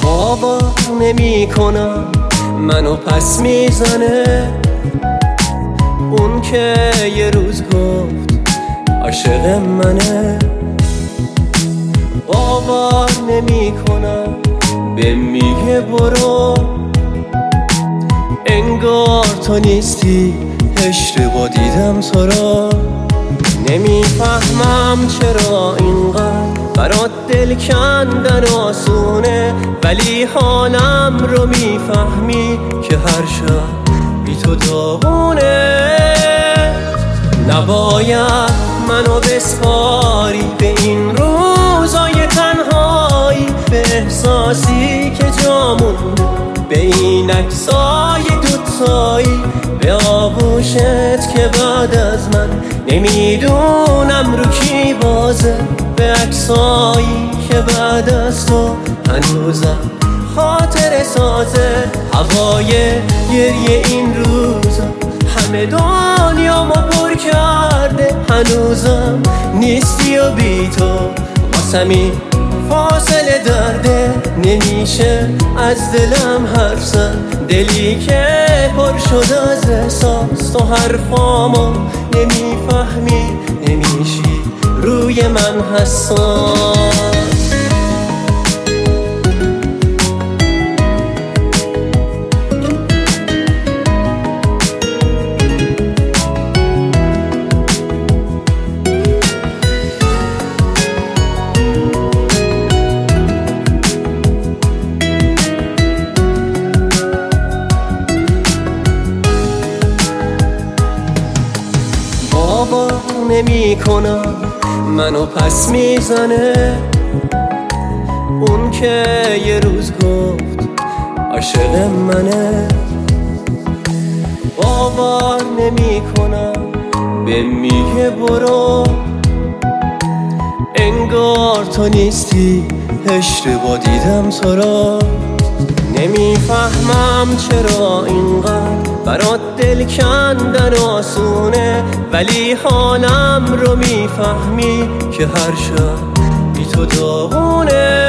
باور نمی کنم منو پس میزنه اون که یه روز گفت عاشق منه. باور نمی کنم به میگه برو انگار تو نیستی، اشتباه دیدم تو را. نمیفهمم چرا اینقدر برات دل کندن آسونه، ولی حالم رو میفهمی که هر شب بی تو داغونه. نباید منو بسپاری به این روزای تنهایی، به احساسی که جا مونده به این عکسای دوتایی، به آغوشت که بعد از من نمیدونم رو کی بازه، به عکسایی که بعد از تو هنوزم خاطر سازه. هوای گریه این روزا همه دنیا ما پر کرده، هنوزم نیستی و بی تو واسمی فاصله درده. نمیشه از دلم حرف زد، دلی که پر شد از احساس، تو حرفامو نمیفهمی، نمیشی روی من حساس. باور نمی کنم منو پس میزنه اون که یه روز گفت عاشق منه. باور نمی کنم به میگه برو انگار تو نیستی، اشتباه دیدم تو را. نمیفهمم چرا اینقدر برات دل کندن آسونه، ولی حالم رو میفهمی که هر شب بی تو داغونه.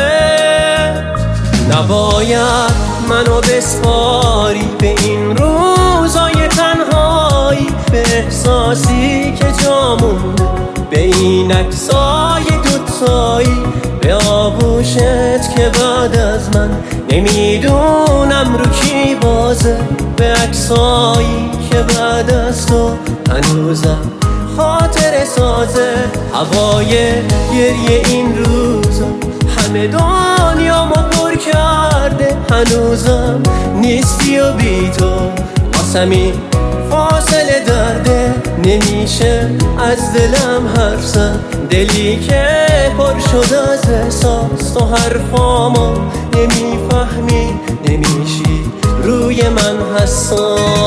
نباید منو بسپاری به این روزای تنهایی، به احساسی که جا مونده به این عکسای دوتایی، به آغوشت که بعد از من نمیدونم رو کی بازه، به عکسایی که بعد از تو هنوزم خاطر سازه. هوای گریه این روزا همه دنیا ما پر کرده، هنوزم نیستی و بی تو واسمی فاصله درده. نمیشه از دلم حرف زد، دلی که پر شد از احساس، تو حرفامو نمیفهمی، نمیشی روی من حساس.